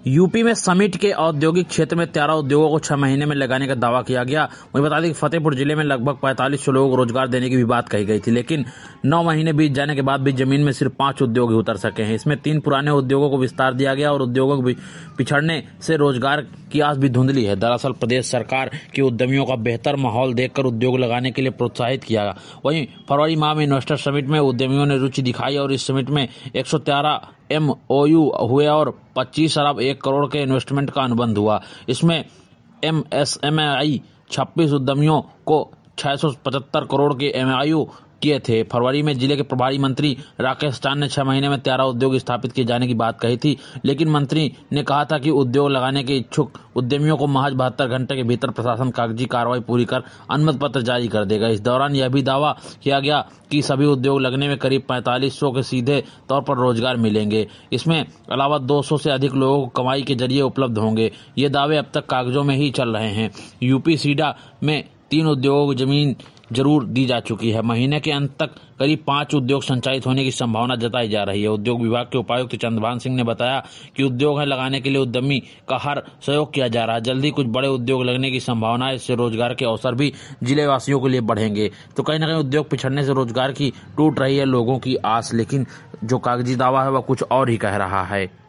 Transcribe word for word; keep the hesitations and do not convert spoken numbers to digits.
UP में summit के औद्योगिक क्षेत्र में तेरह उद्योगों को छह महीने में लगाने का दावा किया गया। वहीं बता दें कि फतेहपुर जिले में लगभग पैंतालीस सौ लोगों को रोजगार देने की भी बात कही गई थी, लेकिन नौ महीने बीत जाने के बाद भी जमीन में सिर्फ पांच उद्योग ही उतर सके हैं। इसमें तीन पुराने उद्योगों को विस्तार दिया गया और उद्योगों के पिछड़ने से रोजगार की आस भी धुंधली है। दरअसल प्रदेश सरकार के उद्यमियों का बेहतर माहौल देखकर उद्योग लगाने के लिए प्रोत्साहित किया। वहीं फरवरी माह में इन्वेस्टर समिट में उद्यमियों ने रुचि दिखाई और इस समिट में एक सौ तेरह एम ओ यू हुए और पच्चीस अरब एक करोड़ के इन्वेस्टमेंट का अनुबंध हुआ। इसमें एम एस एम आई छब्बीस उद्यमियों को छह सौ पचहत्तर करोड़ के एम आई यू किए थे। फरवरी में जिले के प्रभारी मंत्री राकेश चांद ने छह महीने में तेरह उद्योग स्थापित किए जाने की बात कही थी, लेकिन मंत्री ने कहा था कि उद्योग लगाने के इच्छुक उद्यमियों को महज बहत्तर घंटे के भीतर प्रशासन कागजी कार्रवाई पूरी कर अनुमति पत्र जारी कर देगा। इस दौरान यह भी दावा किया गया कि सभी उद्योग लगने में करीब पैंतालीस सौ के सीधे तौर पर रोजगार मिलेंगे। इसमें अलावा दो सौ से अधिक लोगों को कमाई के जरिए उपलब्ध होंगे। ये दावे अब तक कागजों में ही चल रहे हैं। यूपी सीडा में तीन उद्योगों को जमीन जरूर दी जा चुकी है। महीने के अंत तक करीब पांच उद्योग संचालित होने की संभावना जताई जा रही है। उद्योग विभाग के उपायुक्त चंद्रभान सिंह ने बताया कि उद्योग है लगाने के लिए उद्यमी का हर सहयोग किया जा रहा है। जल्दी कुछ बड़े उद्योग लगने की संभावना है। इससे रोजगार के अवसर भी जिले वासियों के लिए बढ़ेंगे। तो कहीं न कहीं उद्योग पिछड़ने से रोजगार की टूट रही है लोगों की आस, लेकिन जो कागजी दावा है वह कुछ और ही कह रहा है।